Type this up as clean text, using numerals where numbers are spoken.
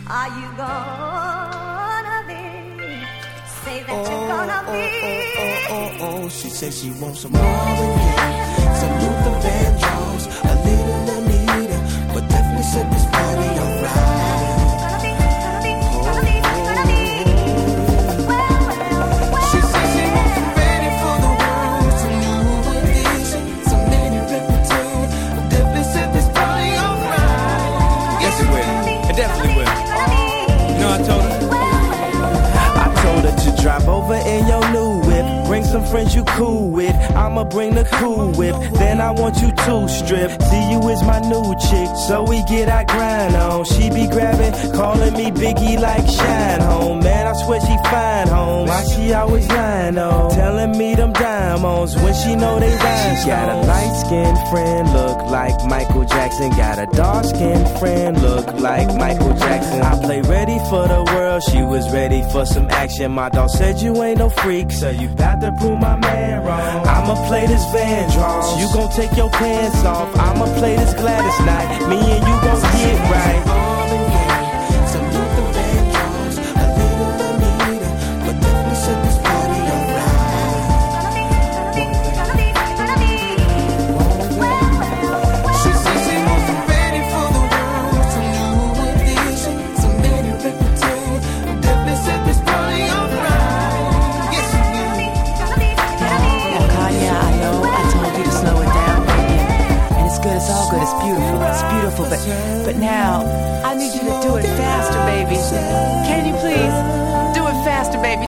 Are you gonna be? Say that you're gonna be. She said she wants some Marvin Gaye, some Luther Vandross, a little Anita, but definitely set this party alright. She said she wants some ready for the world, some new edition, some lady repertoire, but definitely set this party alright. Yes, it will. It definitely will. You know, I told her to drive over in your new whip. Bring some friends you cool with. I'ma bring the cool whip. Then I want you to strip. See you is my new chick, so we get our grind on. She be grabbing, calling me Biggie like Shine Home. Man, I swear she fine home. Why she always lying on? Telling me them diamonds when she know they rhyme. She got a light-skinned friend, look like Michael Jackson. Got a dark-skinned friend, look like Michael Jackson. I play ready for the world, she was ready for some action. My dog said you ain't no freak, so you bout to prove my man wrong. I'ma play this Vandross, you gon' take your pants off. I'ma play this Gladys Knight, me and you gon' get right. Some Luther Vandross, a little Anita, but definitely set this party alright. She said she wants some ready for the world, some new edition, some lady repertoire, definitely set this party alright. Yes, you will. Now, Kanye, I know I told you to slow it down, and it's good, it's all good, it's beautiful, but now I need you to do it faster, baby. Can you please?